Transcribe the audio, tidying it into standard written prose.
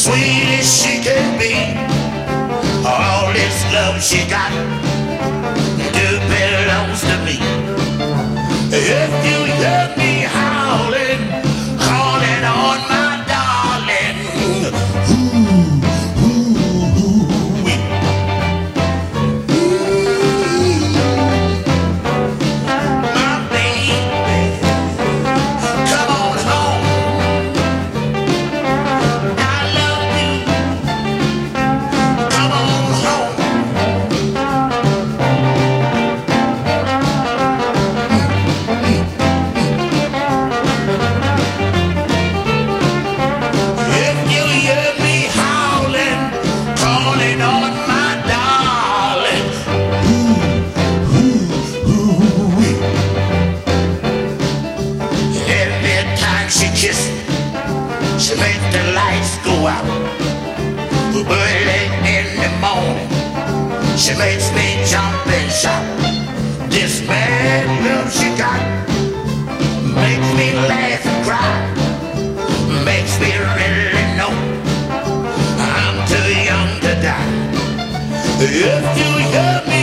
sweet as she can be. All this love she got belongs to me. If you hear me howling, calling on my darling, my baby, come on home. I love you. Come on home. If you hear me howling, calling on my darling, every time she kisses me, she makes the lights go out. Early in the morning, she makes me jump and shout. This bad love she got makes me laugh and cry, makes me really know I'm too young to die. If you hear me